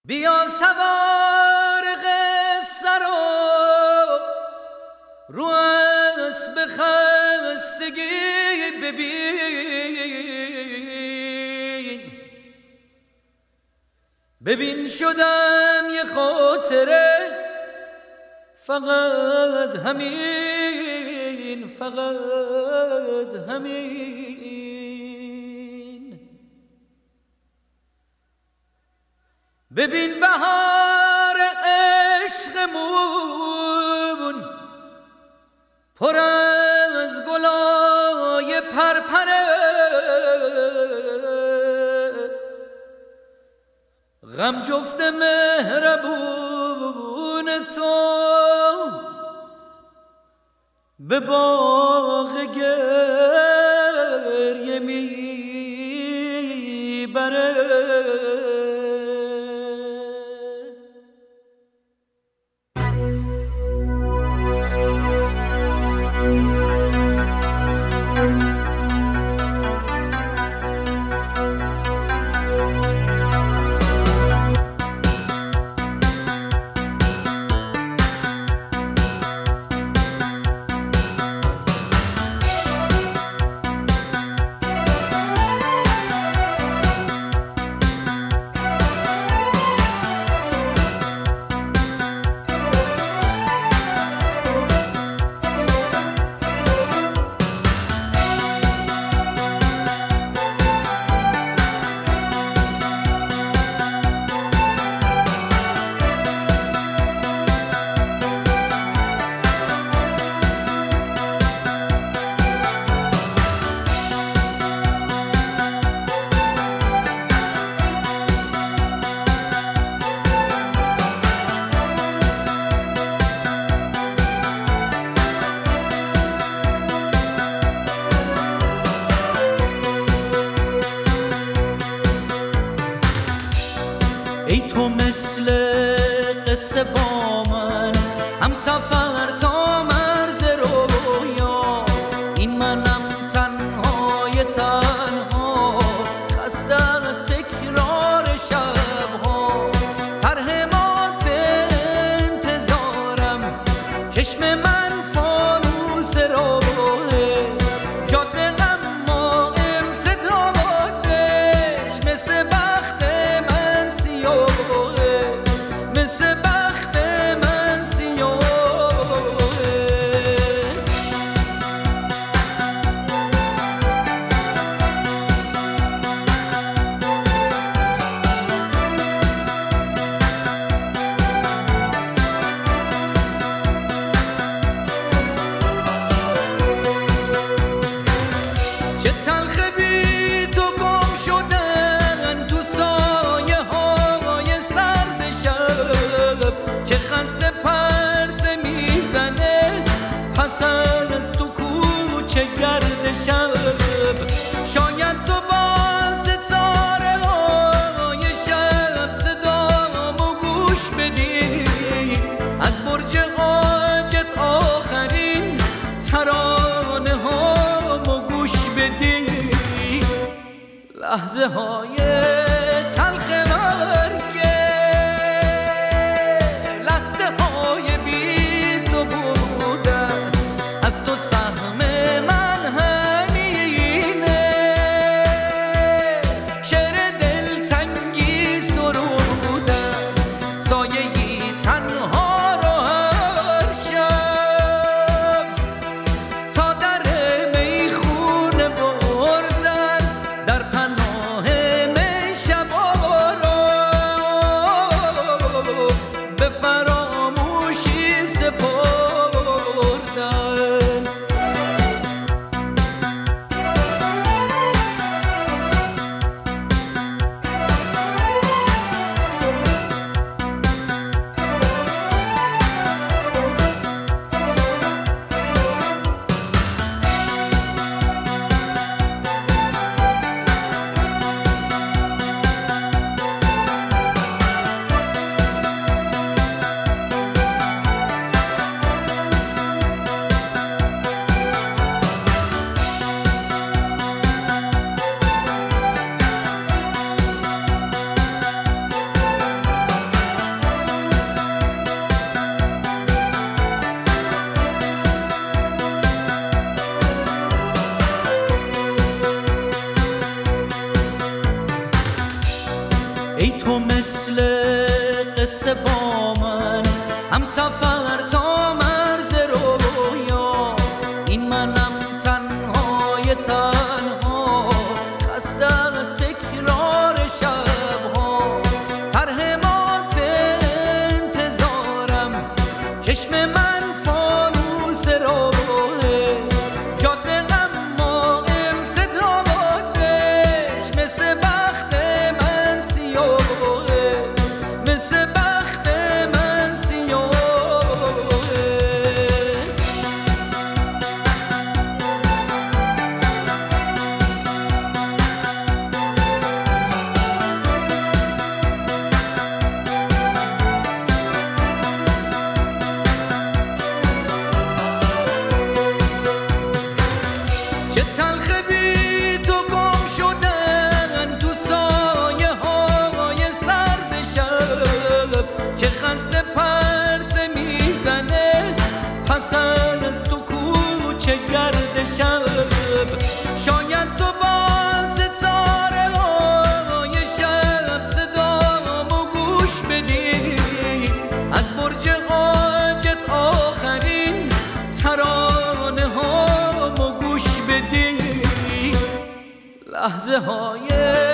بیا سوار قصه رو اسب خستگی ببین شدم یه خاطره، فقط همین ببین بهار عشقمون پر از گلای پرپره، غم جفت مهربون تو به باغ گریه میبره. ای تو مثل قصه با من هم سفر تا مرز رویا، این منم تنهای تنها خسته از تکرار شبها، ترهمات انتظارم چشم من فانوس راهه، جاده اما امتدادش مثل بخت من سیاهه، مثل بخت من سیاهه. چه تلخ بی تو گم شدن تو سایه های سرد شب، چه خسته پرسه میزنه پس از تو کوچه گرد شب، شاید تو با ستاره های شب صدامو گوش بدی، از برج عاجت آخرین ترانه هامو گوش بدی، لحظه های تلخ مرگه، لحظه های بی تو بودن، از تو سهم من همینه، شعر دلتنگی سرودن، سایه‌ای تنها رو هر شب تا در میخونه بردن، در پناه مثل قصه با من هم سفر تا مرز رویا، این منم تنهای تنها خسته از تکرار شبها، ترهمات انتظارم چشم من فانوس راهه، جاده اما امتدادش مثل بخت من سیاهه، مثل بخت من سیاهه. چه تلخ بی تو گم شدن تو سایه های سرد شب، چه خسته پرسه میزنه پس از تو کوچه گرد شب، شاید تو با ستاره های شب صدامو گوش بدی، از برج حاجت آخرین ترانه هامو گوش بدی، لحظه های